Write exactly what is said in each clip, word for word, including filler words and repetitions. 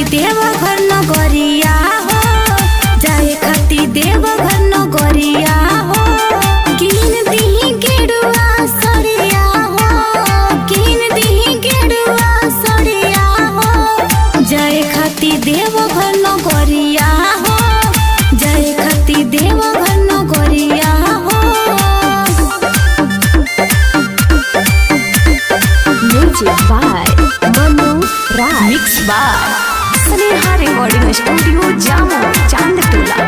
देवघर नगरिया हो, जाए खाती देवघर नगरिया हो। किन दिही गेरुआ सड़िया हो, किन दिही गेरुआ सड़िया हो, जाए खाती देवघर नगरिया हो, जाए खाती देवघर नगरिया हो। Music by Manu Rai, mix by Sneha recording studio Jamo Chandtola.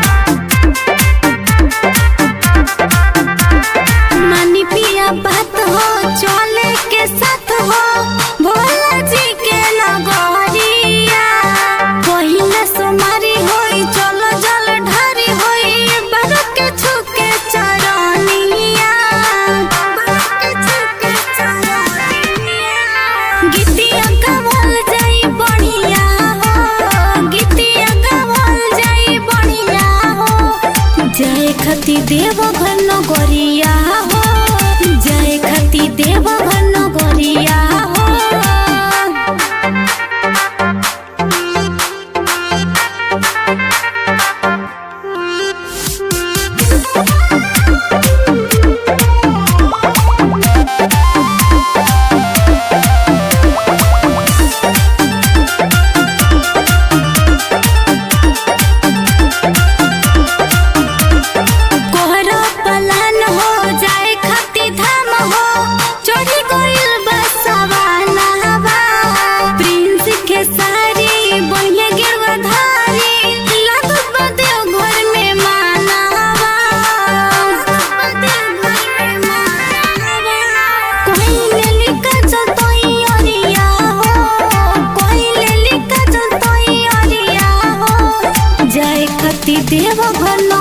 मानी पिया बात हो, चले के साथ हो, भोला जी के नगरिया। पहिला सोमारी होई, चलो जल ढारी होई, बाबा के छुके चरनिया, बाबा के छुके चरनिया। गीतिया गावल जाई बढ़िया हो, गीतिया गावल जाई बढ़िया हो। जाए खाती देवघर नगरिया हो, जाए खाती देवघर नगरिया हो। कोहरा पलान हो, जाए खाती धाम हो, चढ़ी गइल बसवानावा। प्रिंस के सारी बढ़िया गेरुआ धारी, लागत बा देवघर में मानावा, देवघर में मानावा। कोई लेली काजल तोई अरिया हो, कोई लेली काजल तोई अरिया हो, जाए खाती देवघर